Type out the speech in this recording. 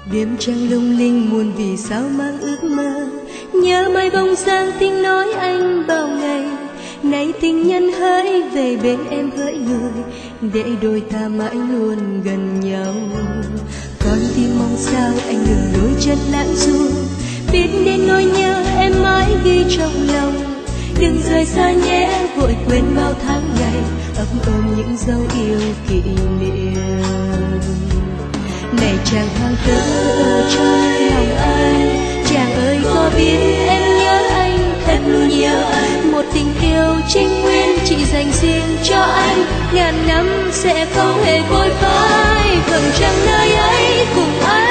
Đêm trăng lung linh muôn vì sao mang ước mơ, nhớ mãi bóng dáng tiếng nói anh bao ngày. Nay tình nhân hỡi về bên em hỡi người, để đôi ta mãi luôn gần nhau. Con tim mong sao anh ngừng đôi chân lãng du, biết đến nỗi nhớ em mãi ghi trong lòng. Đừng rời xa nhé, vội quên bao tháng ngày, ấp ôm những dấu yêu kỷ niệm. Này chàng hoàng tử ở trong lòng anh, chàng ơi có biết em nhớ anh thật nhiều. Một tình yêu trinh nguyên chỉ dành riêng cho anh, ngàn năm sẽ không hề phôi phai. Vầng trăng nơi ấy cùng anh